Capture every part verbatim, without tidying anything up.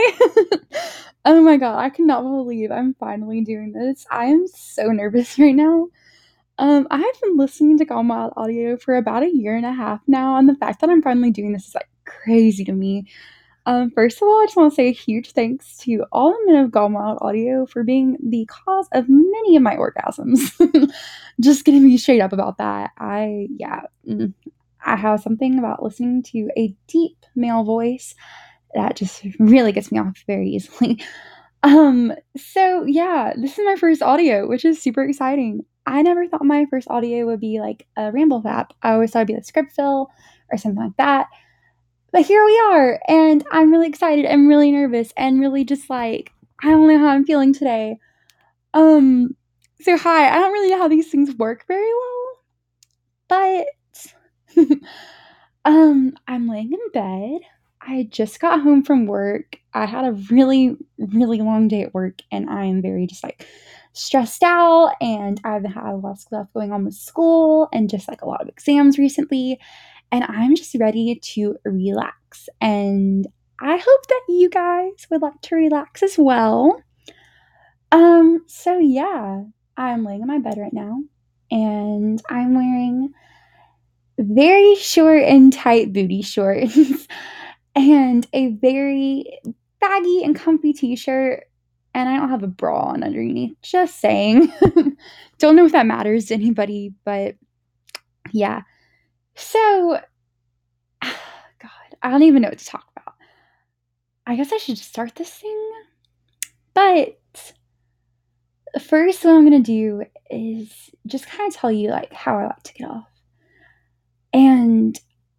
Oh my god, I cannot believe I'm finally doing this. I am so nervous right now. Um, I have been listening to Gone Wild audio for about a year and a half now, and the fact that I'm finally doing this is like crazy to me. Um, first of all, I just want to say a huge thanks to all the men of Gone Wild audio for being the cause of many of my orgasms. Just gonna be straight up about that. I, yeah, mm, I have something about listening to a deep male voice that just really gets me off very easily. Um, so yeah, this is my first audio, which is super exciting. I never thought my first audio would be like a ramble app. I always thought it'd be a script fill or something like that. But here we are, and I'm really excited and really nervous and really just like I don't know how I'm feeling today. Um, so hi, I don't really know how these things work very well, but um, I'm laying in bed. I just got home from work. I had a really, really long day at work, and I'm very just like stressed out. And I've had a lot of stuff going on with school and just like a lot of exams recently. And I'm just ready to relax. And I hope that you guys would like to relax as well. Um, so yeah, I'm laying in my bed right now, and I'm wearing very short and tight booty shorts and a very baggy and comfy t-shirt, and I don't have a bra on underneath. Just saying. Don't know if that matters to anybody, but yeah. So, God, I don't even know what to talk about. I guess I should just start this thing. But first, what I'm going to do is just kind of tell you like how I like to get off. And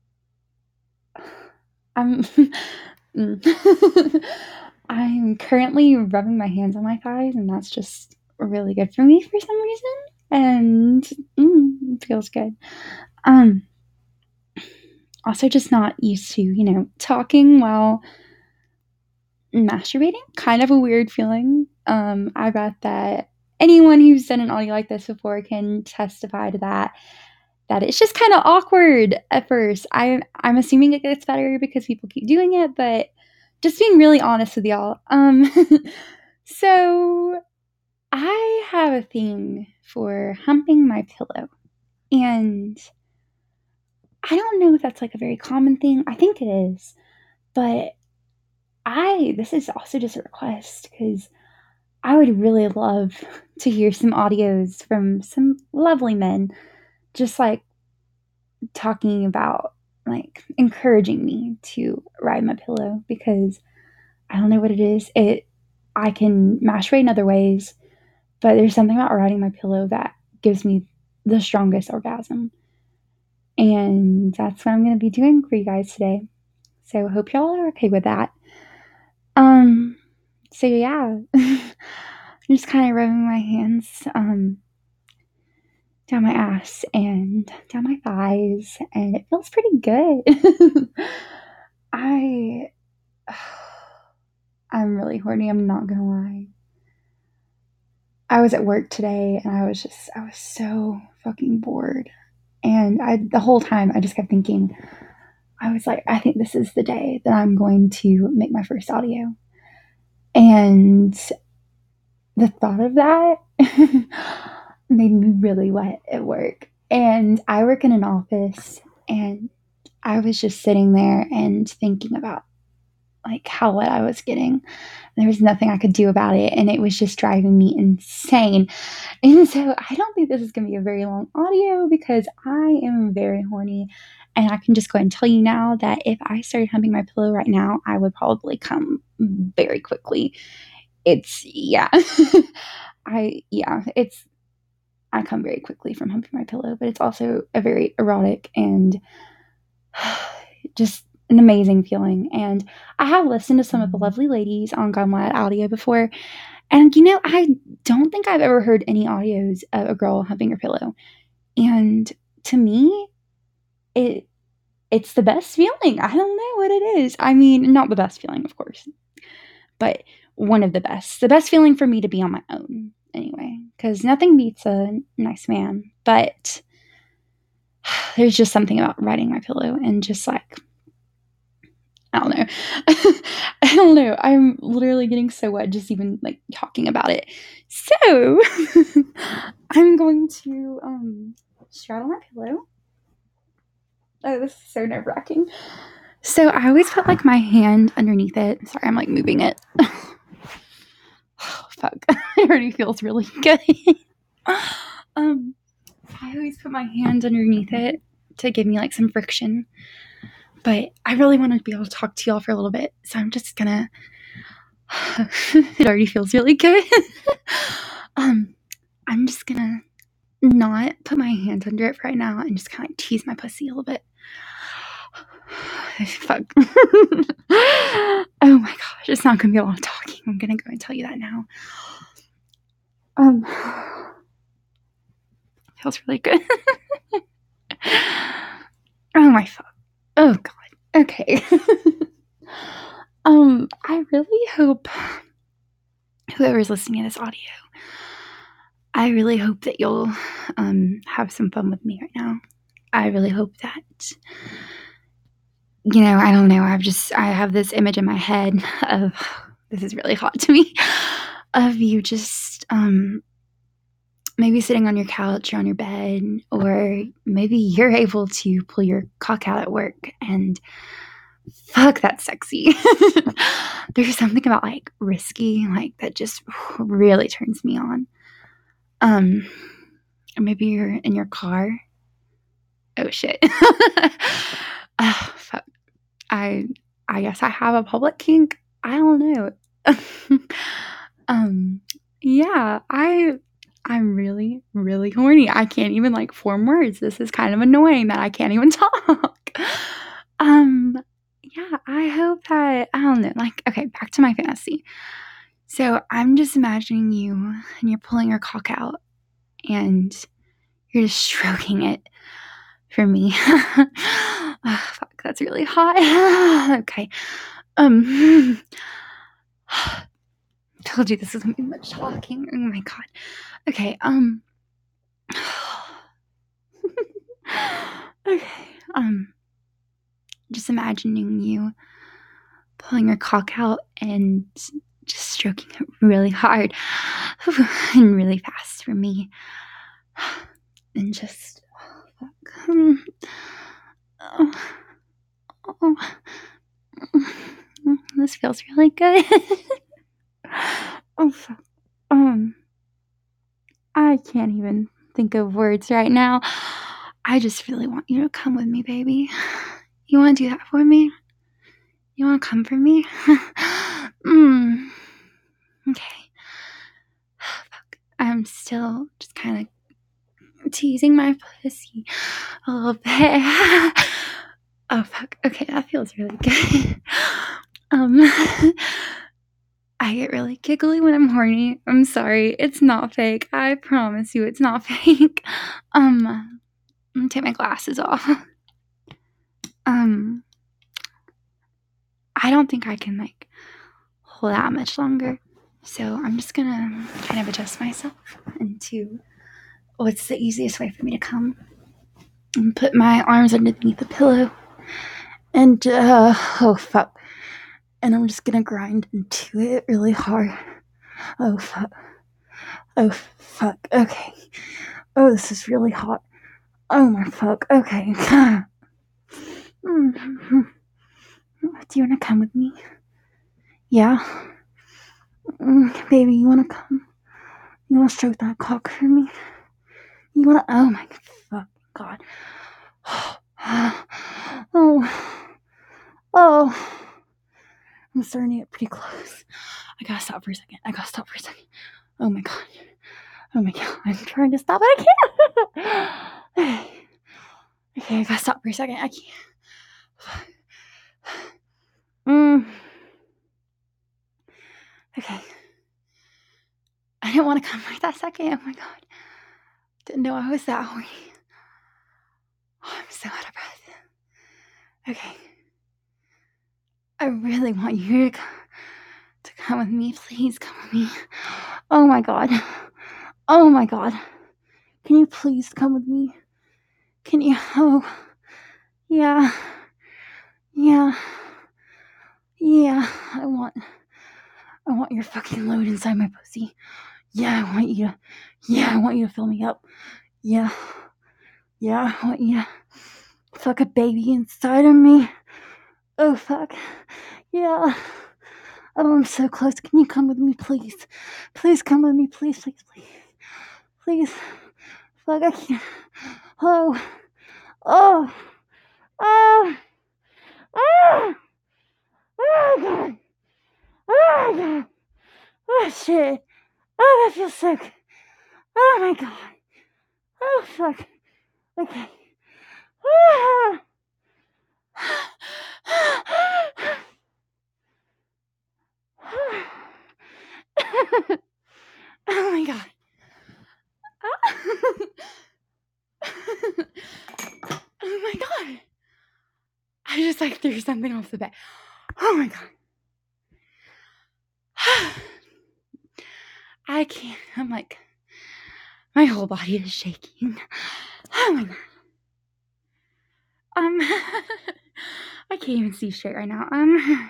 I'm I'm currently rubbing my hands on my thighs, and that's just really good for me for some reason. And mm, it feels good. Um, also, just not used to, you know, talking while masturbating. Kind of a weird feeling. Um, I bet that anyone who's done an audio like this before can testify to that. That it's just kind of awkward at first. I I'm assuming it gets better because people keep doing it, but just being really honest with y'all. Um, so I have a thing for humping my pillow, and I don't know if that's like a very common thing. I think it is, but I this is also just a request because I would really love to hear some audios from some lovely men, just like talking about like encouraging me to ride my pillow because I don't know what it is. It I can masturbate in other ways, but there's something about riding my pillow that gives me the strongest orgasm. And that's what I'm going to be doing for you guys today. So I hope y'all are okay with that. Um so yeah. I'm just kind of rubbing my hands um down my ass and down my thighs, and it feels pretty good. I I'm really horny, I'm not gonna lie. I was at work today and I was just I was so fucking bored. And I the whole time I just kept thinking, I was like, I think this is the day that I'm going to make my first audio. And the thought of that made me really wet at work. And I work in an office, and I was just sitting there and thinking about like how wet I was getting. There was nothing I could do about it, and it was just driving me insane. And so I don't think this is going to be a very long audio because I am very horny, and I can just go ahead and tell you now that if I started humping my pillow right now, I would probably come very quickly. It's yeah. I yeah, it's I come very quickly from humping my pillow, but it's also a very erotic and just an amazing feeling. And I have listened to some of the lovely ladies on Gone Wild audio before, and you know, I don't think I've ever heard any audios of a girl humping her pillow. And to me, it it's the best feeling. I don't know what it is. I mean, not the best feeling, of course, but one of the best. The best feeling for me to be on my own, anyway, because nothing beats a nice man. But there's just something about riding my pillow and just like I don't know. I don't know. I'm literally getting so wet just even, like, talking about it. So, I'm going to, um, straddle my pillow. Oh, this is so nerve-wracking. So, I always put, like, my hand underneath it. Sorry, I'm, like, moving it. Oh, fuck. It already feels really good. um, I always put my hand underneath it to give me, like, some friction. But I really want to be able to talk to y'all for a little bit. So, I'm just gonna... It already feels really good. um, I'm just gonna not put my hand under it right now and just kind of like tease my pussy a little bit. Fuck. Oh my gosh, it's not gonna be a lot of talking. I'm gonna go and tell you that now. Um, feels really good. Oh my fuck. Oh god. Okay. um, I really hope whoever's listening to this audio, I really hope that you'll um have some fun with me right now. I really hope that, you know, I don't know, I've just, I have this image in my head of, this is really hot to me, of you just, um, maybe sitting on your couch or on your bed, or maybe you're able to pull your cock out at work, and fuck, that's sexy. There's something about, like, risky, like, that just really turns me on. Um, or maybe you're in your car. Oh, shit. Oh, fuck. I I guess I have a public kink. I don't know. um, yeah, I I'm really, really horny. I can't even, like, form words. This is kind of annoying that I can't even talk. um, yeah, I hope that, I don't know, like, okay, back to my fantasy. So I'm just imagining you and you're pulling your cock out and you're just stroking it for me. Oh, fuck, that's really hot. Okay. Um, told you this is gonna be much talking. Oh my god. Okay. Um. Okay. Um. Just imagining you pulling your cock out and just stroking it really hard and really fast for me, and just oh, fuck. Um, oh, oh. This feels really good. Oh fuck. Um. I can't even think of words right now. I just really want you to come with me, baby. You want to do that for me? You want to come for me? mm. Okay. Fuck. I'm still just kind of teasing my pussy a little bit. Oh, fuck. Okay, that feels really good. um... I get really giggly when I'm horny. I'm sorry. It's not fake. I promise you it's not fake. Um, I'm gonna take my glasses off. Um, I don't think I can, like, hold that much longer. So I'm just gonna kind of adjust myself into what's the easiest way for me to come. And put my arms underneath the pillow. And, uh, oh, fuck. And I'm just gonna grind into it really hard. Oh, fuck. Oh, fuck. Okay. Oh, this is really hot. Oh, my fuck. Okay. mm-hmm. Do you want to come with me? Yeah? Mm, baby, you want to come? You want to stroke that cock for me? You want to? Oh, my fucking God. Oh. Oh. I'm starting to get pretty close. I gotta stop for a second. I gotta stop for a second. Oh my god. Oh my god. I'm trying to stop, but I can't. Okay, I gotta stop for a second. I can't. Mm. Okay. I didn't want to come right that second. Oh my god. Didn't know I was that horny. Oh, I'm so out of breath. Okay. I really want you to come, to come with me. Please come with me. Oh my god. Oh my god. Can you please come with me? Can you? Oh. Yeah. Yeah. Yeah. I want want, I want your fucking load inside my pussy. Yeah, I want you to, yeah, I want you to fill me up. Yeah, yeah, I want you to fuck a baby inside of me. Oh, fuck. Yeah. Oh, I'm so close. Can you come with me, please? Please come with me, please, please, please. Please. Fuck, I can't. Oh. Oh. Oh. Oh. Oh, God. Oh, God. Oh, shit. Oh, that feels so good. Oh, my God. Oh, fuck. Okay. Oh. Oh my God. Oh my God. I just like threw something off the bed. Oh my God. I can't. I'm like, my whole body is shaking. Oh my God. Um, I can't even see straight right now. Um,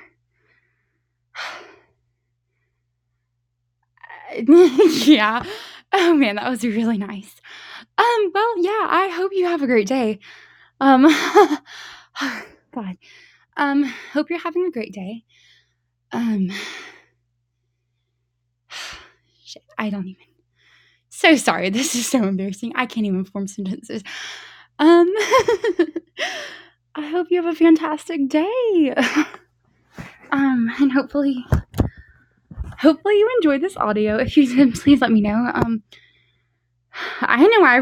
yeah. Oh man, that was really nice. Um, well, yeah, I hope you have a great day. Um, God. Um, hope you're having a great day. Um, shit, I don't even. So sorry, this is so embarrassing. I can't even form sentences. Um, I hope you have a fantastic day. Um, and hopefully, hopefully you enjoyed this audio. If you did, please let me know. Um, I know I